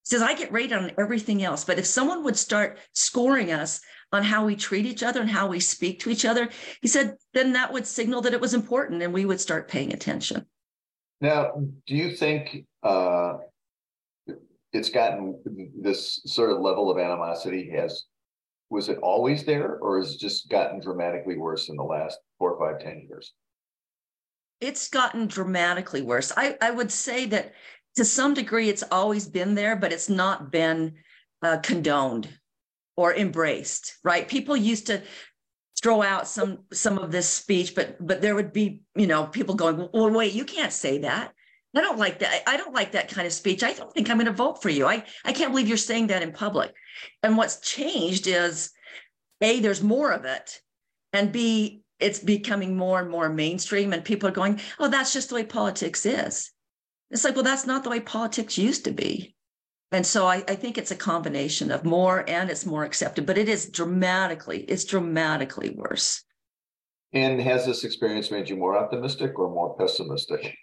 says, I get rated on everything else. But if someone would start scoring us on how we treat each other and how we speak to each other, he said, then that would signal that it was important and we would start paying attention. Now, do you think uh, it's gotten this sort of level of animosity has, was it always there, or has it just gotten dramatically worse in the last four, five, ten years? It's gotten dramatically worse. I, I would say that to some degree, it's always been there, but it's not been uh, condoned or embraced, right? People used to throw out some some of this speech, but but there would be, you know, people going, well, wait, you can't say that. I don't like that. I don't like that kind of speech. I don't think I'm going to vote for you. I, I can't believe you're saying that in public. And what's changed is, A, there's more of it, and B, it's becoming more and more mainstream, and people are going, oh, that's just the way politics is. It's like, well, that's not the way politics used to be. And so I, I think it's a combination of more, and it's more accepted, but it is dramatically, it's dramatically worse. And has this experience made you more optimistic or more pessimistic?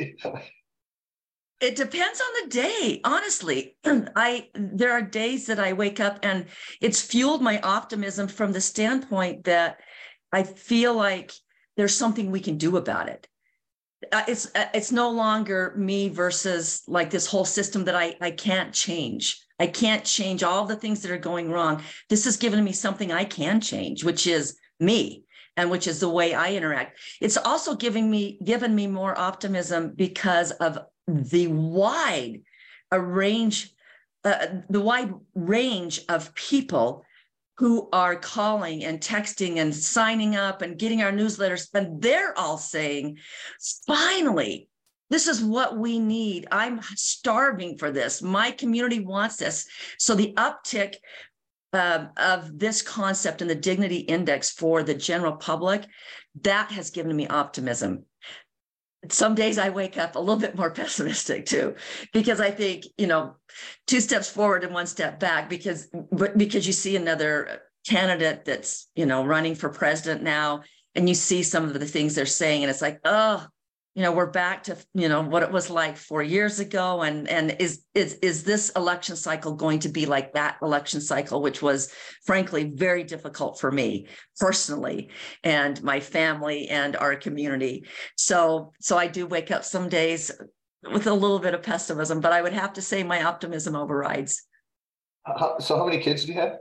It depends on the day, honestly. I there are days that I wake up and it's fueled my optimism from the standpoint that I feel like there's something we can do about it. Uh, it's uh, it's no longer me versus like this whole system that I, I can't change. I can't change all the things that are going wrong. This has given me something I can change, which is me, and which is the way I interact. It's also giving me given me more optimism because of the wide a range, uh, the wide range of people who are calling and texting and signing up and getting our newsletters, and they're all saying, finally, this is what we need. I'm starving for this. My community wants this. So the uptick uh, of this concept and the dignity index for the general public, that has given me optimism. Some days I wake up a little bit more pessimistic too, because I think, you know, two steps forward and one step back, because, but because you see another candidate that's, you know, running for president now, and you see some of the things they're saying, and it's like, oh, you know, we're back to, you know, what it was like four years ago. And, and is, is, is this election cycle going to be like that election cycle, which was frankly very difficult for me personally and my family and our community. So, so I do wake up some days with a little bit of pessimism, but I would have to say my optimism overrides. How, so how many kids do you have?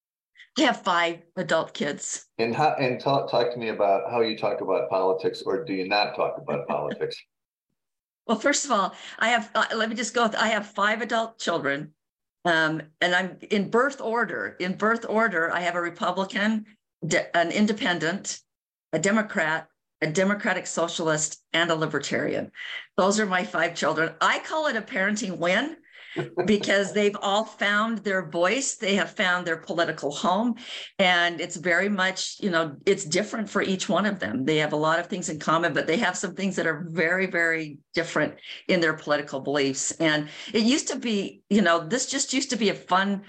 I have five adult kids. And how, and talk, talk to me about how you talk about politics, or do you not talk about politics? Well, first of all, I have, uh, let me just go, I have five adult children, um, and I'm in birth order. In birth order, I have a Republican, de- an independent, a Democrat, a Democratic Socialist, and a Libertarian. Those are my five children. I call it a parenting win, because they've all found their voice. They have found their political home. And it's very much, you know, it's different for each one of them. They have a lot of things in common, but they have some things that are very, very different in their political beliefs. And it used to be, you know, this just used to be a fun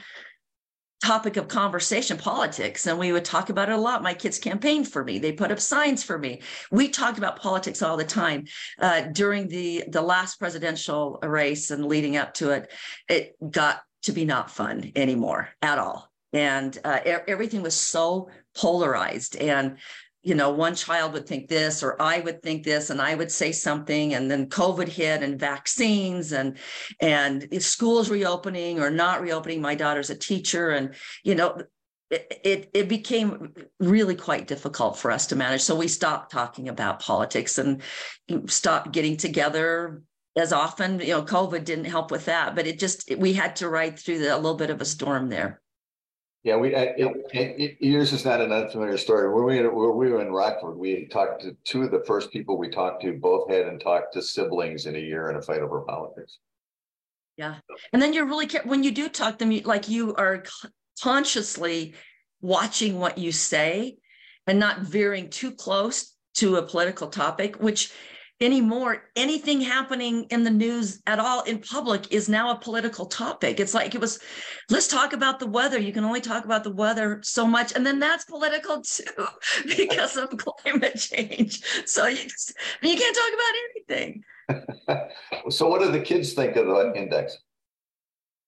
topic of conversation, politics, and we would talk about it a lot. My kids campaigned for me. They put up signs for me. We talked about politics all the time. Uh, during the, the last presidential race and leading up to it, it got to be not fun anymore at all. And uh, everything was so polarized. And you know, one child would think this, or I would think this, and I would say something, and then COVID hit, and vaccines, and and if schools reopening or not reopening. My daughter's a teacher, and you know, it, it it became really quite difficult for us to manage. So we stopped talking about politics and stopped getting together as often. You know, COVID didn't help with that, but it just we had to ride through the, a little bit of a storm there. Yeah, we it, it, it, yours is not an unfamiliar story. When we when we were in Rockford, we talked to two of the first people we talked to. Both hadn't talked to siblings in a year in a fight over politics. Yeah, and then you're really when you do talk to them, you, like you are consciously watching what you say and not veering too close to a political topic, which anymore, anything happening in the news at all in public is now a political topic. It's like it was, let's talk about the weather. You can only talk about the weather so much. And then that's political too, because of climate change. So you, just, you can't talk about anything. So what do the kids think of the index?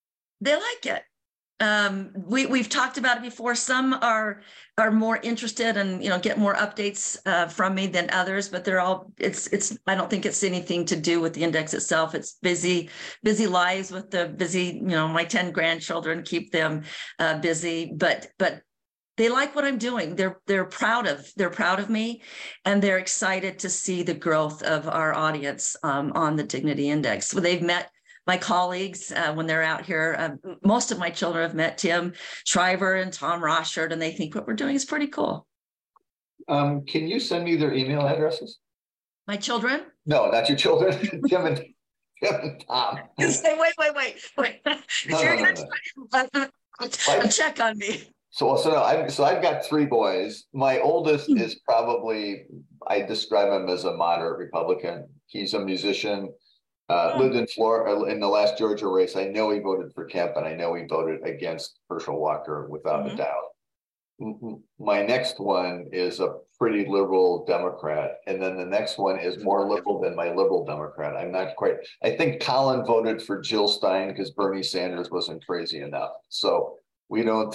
they like it. Um, we, we've talked about it before. Some are are more interested and, you know, get more updates uh, from me than others, but they're all, it's, it's, I don't think it's anything to do with the index itself. It's busy, busy lives with the busy, you know, my ten grandchildren keep them uh, busy, but, but they like what I'm doing. They're, they're proud of, they're proud of me, and they're excited to see the growth of our audience um, on the Dignity Index. So they've met my colleagues uh, when they're out here. Uh, most of my children have met Tim Shriver and Tom Rochard, and they think what we're doing is pretty cool. Um, can you send me their email addresses? My children? No, not your children. Tim and, Tim and Tom. Say, wait, wait, wait, wait. No, You're no, gonna no, no. check on me. So, so, no, I've, so I've got three boys. My oldest is probably, I describe him as a moderate Republican. He's a musician. Uh, lived in Florida in the last Georgia race. I know he voted for Kemp, and I know he voted against Herschel Walker without mm-hmm. a doubt. My next one is a pretty liberal Democrat, and then the next one is more liberal than my liberal Democrat. I'm not quite. I think Colin voted for Jill Stein because Bernie Sanders wasn't crazy enough. So we don't.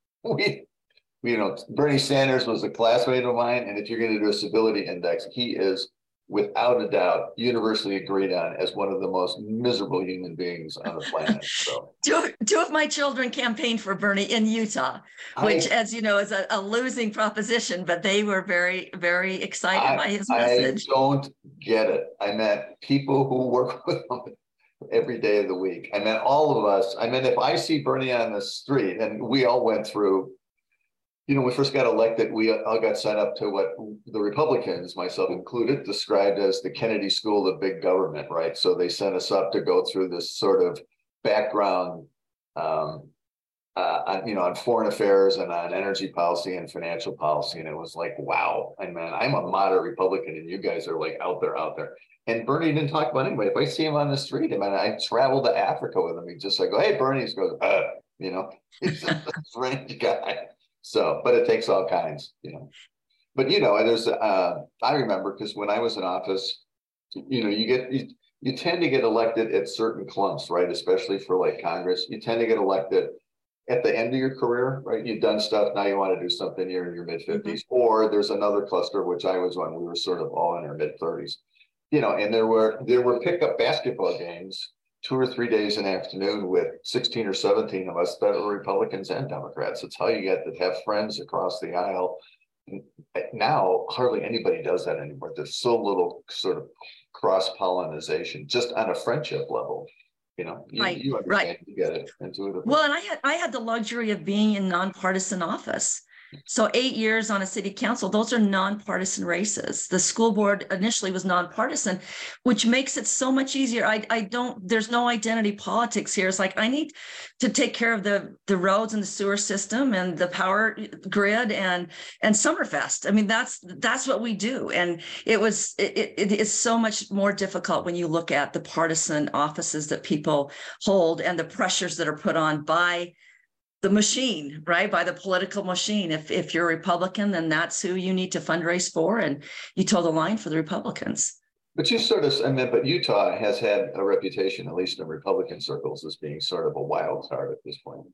We. You know, Bernie Sanders was a classmate of mine, and if you're going to do a civility index, he is, without a doubt, universally agreed on as one of the most miserable human beings on the planet. So two, two of my children campaigned for Bernie in Utah, which, I, as you know, is a, a losing proposition, but they were very, very excited I, by his message. I don't get it. I met people who work with him every day of the week. I mean, all of us. I mean, if I see Bernie on the street, and we all went through, you know, when we first got elected, we all got signed up to what the Republicans, myself included, described as the Kennedy School of Big Government, right? So they sent us up to go through this sort of background, um, uh, on, you know, on foreign affairs and on energy policy and financial policy. And it was like, wow, I mean, I'm a moderate Republican and you guys are like out there, out there. And Bernie didn't talk about anybody. If I see him on the street, I mean, I traveled to Africa with him. He just like, go, hey, Bernie, he goes, uh, you know, he's just a strange guy. So, but it takes all kinds, you know. But, you know, there's, uh, I remember, because when I was in office, you know, you get, you, you tend to get elected at certain clumps, right? Especially for like Congress, you tend to get elected at the end of your career, right? You've done stuff, now you want to do something, you're in your mid fifties, mm-hmm. or there's another cluster, which I was on, we were sort of all in our mid thirties, you know, and there were, there were pickup basketball games two or three days in the afternoon with sixteen or seventeen of us that were Republicans and Democrats. It's how you get to have friends across the aisle. Now, hardly anybody does that anymore. There's so little sort of cross-pollination, just on a friendship level. You know, you, right, you understand, right. You get it intuitively. Well, and I had I had the luxury of being in nonpartisan office. So eight years on a city council, those are nonpartisan races. The school board initially was nonpartisan, which makes it so much easier. I, I don't, there's no identity politics here. It's like, I need to take care of the, the roads and the sewer system and the power grid and, and Summerfest. I mean, that's, that's what we do. And it was, it, it is so much more difficult when you look at the partisan offices that people hold and the pressures that are put on by the machine, right? By the political machine. If if you're a Republican, then that's who you need to fundraise for, and you toe the line for the Republicans. But you sort of, I mean, but Utah has had a reputation, at least in Republican circles, as being sort of a wild card at this point.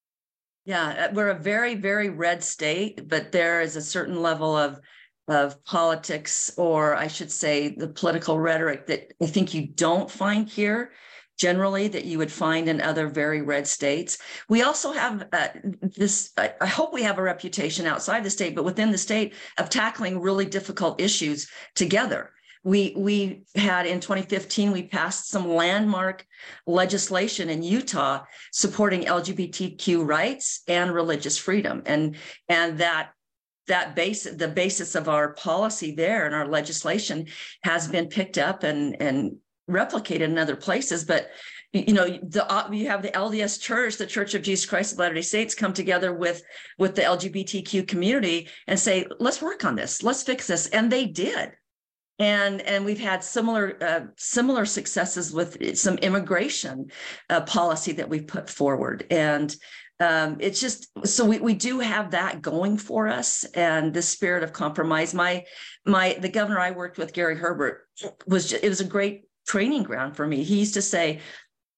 Yeah, we're a very, very red state, but there is a certain level of of politics, or I should say the political rhetoric, that I think you don't find here generally, that you would find in other very red states. We also have uh, this, I, I hope we have a reputation outside the state, but within the state, of tackling really difficult issues together. We, we had in twenty fifteen, we passed some landmark legislation in Utah supporting L G B T Q rights and religious freedom. And, and that that base, the basis of our policy there and our legislation has been picked up and, and replicated in other places. But you know, the uh, you have the L D S Church, the Church of Jesus Christ of Latter-day Saints, come together with with the L G B T Q community and say, let's work on this, let's fix this, and they did. And and we've had similar uh, similar successes with some immigration uh, policy that we've put forward. And um, it's just, so we, we do have that going for us, and the spirit of compromise. My my the governor I worked with, Gary Herbert, was just, it was a great training ground for me. He used to say,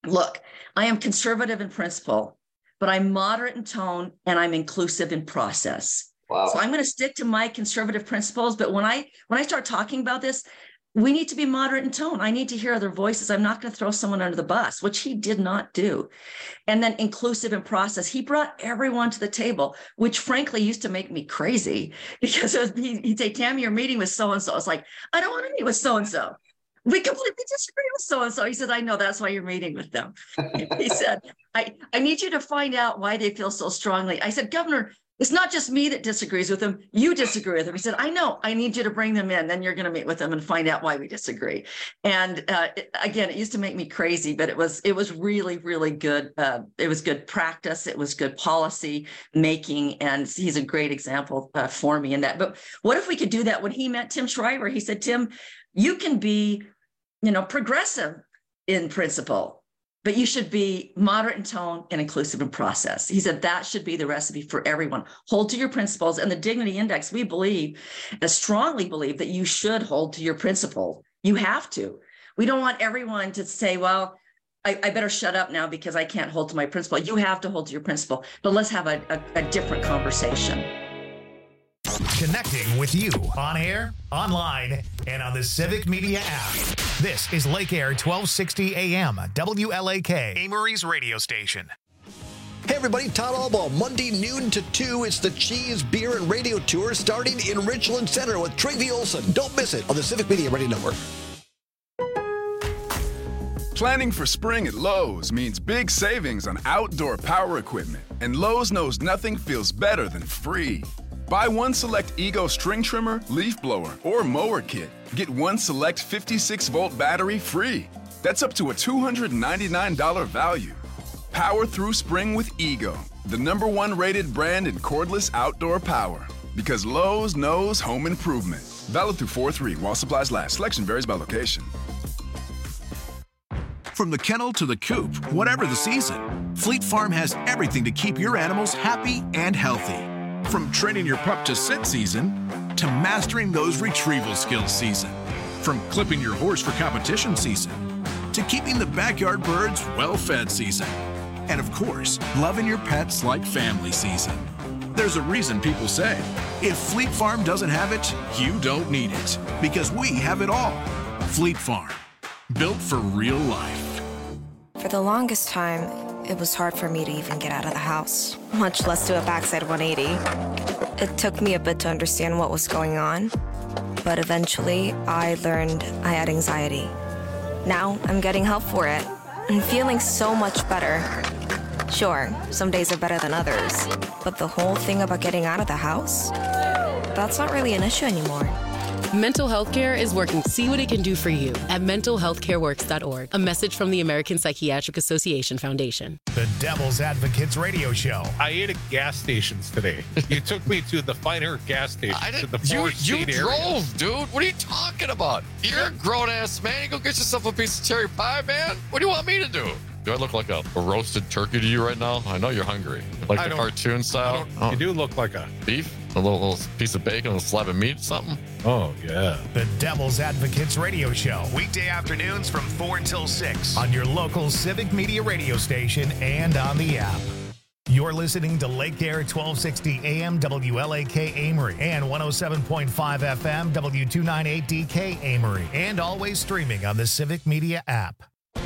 look, I am conservative in principle, but I'm moderate in tone and I'm inclusive in process. Wow. So I'm going to stick to my conservative principles. But when I when I start talking about this, we need to be moderate in tone. I need to hear other voices. I'm not going to throw someone under the bus, which he did not do. And then inclusive in process. He brought everyone to the table, which frankly used to make me crazy because it was, he, he'd say, Tammy, you're meeting with so-and-so. I was like, I don't want to meet with so-and-so. We completely disagree with so-and-so. He said, I know, that's why you're meeting with them. He said, I, I need you to find out why they feel so strongly. I said, Governor, it's not just me that disagrees with them. You disagree with them. He said, I know, I need you to bring them in. Then you're going to meet with them and find out why we disagree. And uh, it, again, it used to make me crazy, but it was it was really, really good. Uh, it was good practice. It was good policy making. And he's a great example uh, for me in that. But what if we could do that when he met Tim Shriver? He said, Tim, you can be, you know, progressive in principle, but you should be moderate in tone and inclusive in process. He said that should be the recipe for everyone. Hold to your principles. And the Dignity Index, we believe, and strongly believe that you should hold to your principles. You have to. We don't want everyone to say, well, I, I better shut up now because I can't hold to my principle. You have to hold to your principle, but let's have a, a, a different conversation. Connecting with you on air, online, and on the Civic Media app. This is Lake Air twelve sixty A M, W L A K, Amory's radio station. Hey everybody, Todd Albaugh, Monday noon to two. It's the Cheese, Beer, and Radio Tour starting in Richland Center with Travie Olson. Don't miss it on the Civic Media Radio Network. Planning for spring at Lowe's means big savings on outdoor power equipment, and Lowe's knows nothing feels better than free. Buy one select Ego string trimmer, leaf blower, or mower kit. Get one select fifty-six volt battery free. That's up to a two hundred ninety-nine dollars value. Power through spring with Ego, the number one rated brand in cordless outdoor power. Because Lowe's knows home improvement. Valid through four three while supplies last. Selection varies by location. From the kennel to the coop, whatever the season, Fleet Farm has everything to keep your animals happy and healthy. From training your pup to sit season, to mastering those retrieval skills season. From clipping your horse for competition season, to keeping the backyard birds well-fed season. And of course, loving your pets like family season. There's a reason people say, if Fleet Farm doesn't have it, you don't need it. Because we have it all. Fleet Farm, built for real life. For the longest time, it was hard for me to even get out of the house, much less do a backside one eighty. It took me a bit to understand what was going on, but eventually I learned I had anxiety. Now I'm getting help for it and feeling so much better. Sure, some days are better than others, but the whole thing about getting out of the house, that's not really an issue anymore. Mental health care is working. See what it can do for you at mental health care works dot org. A message from the American Psychiatric Association Foundation. The Devil's Advocates radio show. I ate at gas stations today. You took me to the finer gas station. I to the you you area. drove, dude. What are you talking about? You're a grown-ass man. You go get yourself a piece of cherry pie, man. What do you want me to do? Do I look like a, a roasted turkey to you right now? I know you're hungry. Like I the cartoon style? Oh. You do look like a... Beef? A little, little piece of bacon, a slab of meat, something? Oh, yeah. The Devil's Advocates radio show. Weekday afternoons from four until six on your local Civic Media radio station and on the app. You're listening to Lake Air twelve sixty A M W L A K Amory and one oh seven point five F M W two ninety-eight D K Amory, and always streaming on the Civic Media app.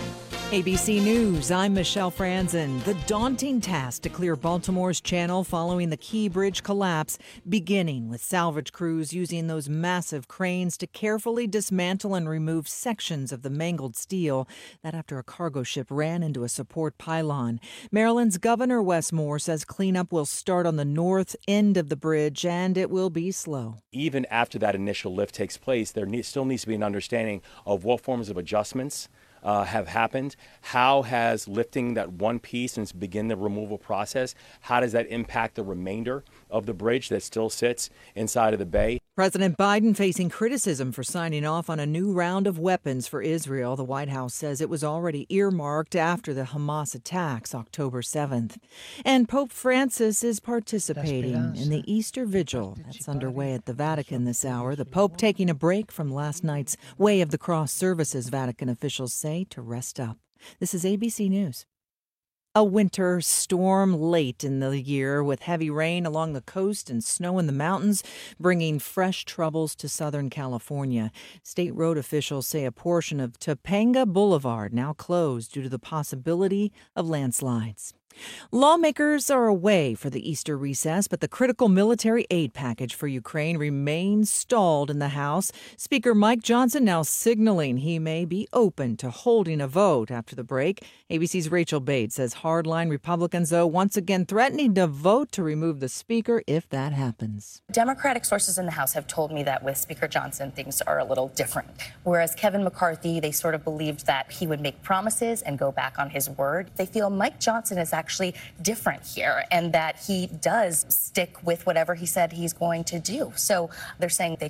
A B C News, I'm Michelle Franzen. The daunting task to clear Baltimore's channel following the Key Bridge collapse, beginning with salvage crews using those massive cranes to carefully dismantle and remove sections of the mangled steel that after a cargo ship ran into a support pylon. Maryland's Governor Wes Moore says cleanup will start on the north end of the bridge, and it will be slow. Even after that initial lift takes place, there need, still needs to be an understanding of what forms of adjustments Uh, have happened. How has lifting that one piece and begin the removal process, how does that impact the remainder of the bridge that still sits inside of the bay? President Biden facing criticism for signing off on a new round of weapons for Israel. The White House says it was already earmarked after the Hamas attacks October seventh. And Pope Francis is participating in the Easter Vigil that's underway at the Vatican this hour. The Pope taking a break from last night's Way of the Cross services, Vatican officials say, to rest up. This is A B C News. A winter storm late in the year with heavy rain along the coast and snow in the mountains, bringing fresh troubles to Southern California. State road officials say a portion of Topanga Boulevard now closed due to the possibility of landslides. Lawmakers are away for the Easter recess, but the critical military aid package for Ukraine remains stalled in the House. Speaker Mike Johnson now signaling he may be open to holding a vote after the break. A B C's Rachel Bates says hardline Republicans, though, once again threatening to vote to remove the speaker if that happens. Democratic sources in the House have told me that with Speaker Johnson, things are a little different. Whereas Kevin McCarthy, they sort of believed that he would make promises and go back on his word. They feel Mike Johnson is actually actually different here and that he does stick with whatever he said he's going to do. So they're saying they